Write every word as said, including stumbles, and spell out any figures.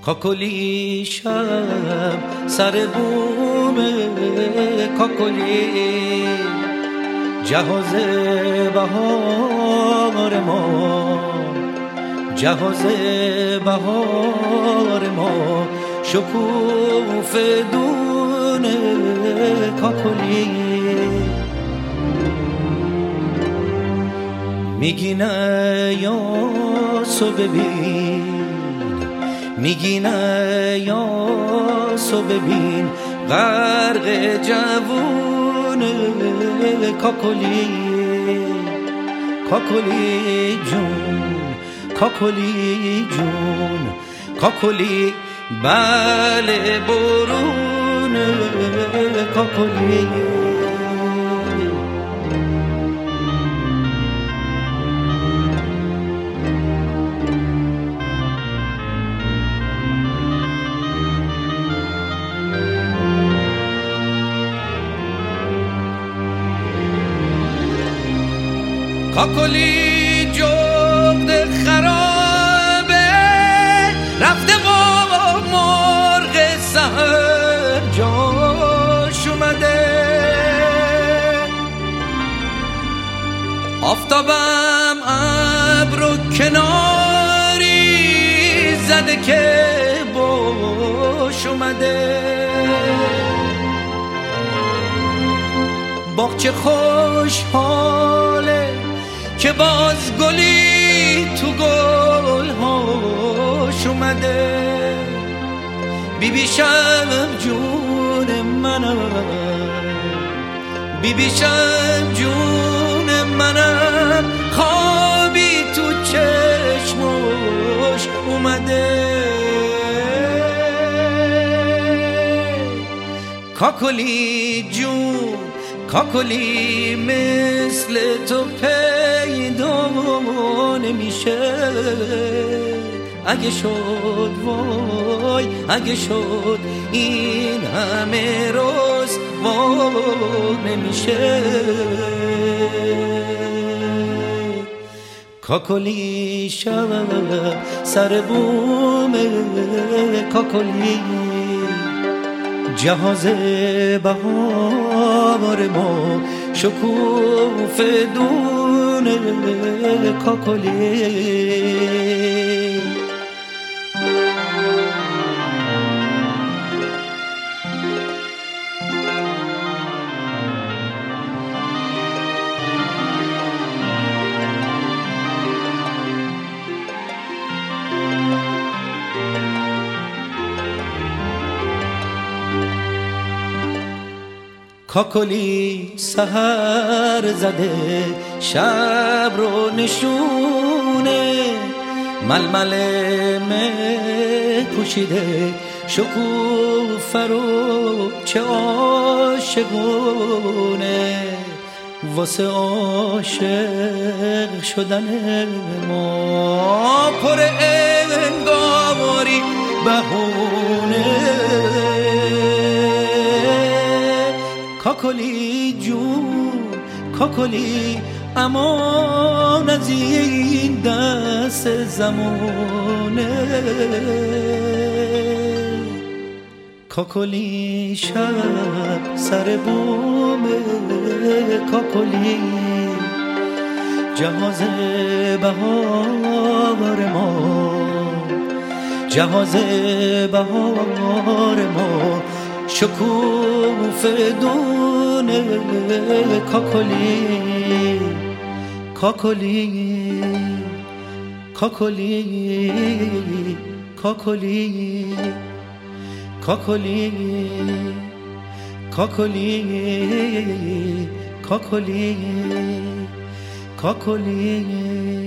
کاکلی شب سر بوم کاکلی جهاز بهار ما، جهاز بهار ما، شکوف دون کاکلی. میگی نه یاسو ببین، میگی نه یاسو ببین، غرق جوون کاکلی. کاکلی جون، کاکلی جون، کاکلی بله برون کاکلی. کاکلی جغد خرابه رفته و مرغ سحر جاش اومده. آفتابم ابرو کناری زده که باش اومده. باغچه خوشحاله که باز گلی تو گلهاش اومده. بیبی شب جون منم، بیبی شب جون منم، خوابی تو چشمش اومده. کاکلی جون، کاکلی مثل تو پیدا نمیشه. اگه شد وای، اگه شد این همه روز وای نمیشه. کاکلی شب سر بوم کاکلی جهاز بهار ما، شکوف دون کاکلی. کاکلی سحر زده شب رو نشونه، ململ مه پوشیده شکوفه رو چه عاشقونه. واسه عاشق شدن ما پر انگاری بهونه. کاکلی جون، کاکلی امان از این دست زمانه. کاکلی شب سر بوم کاکلی جهاز بهار ما، جهاز بهار ما، شکوف دون کاکلی. کاکلی کاکلی کاکلی کاکلی کاکلی کاکلی کاکلی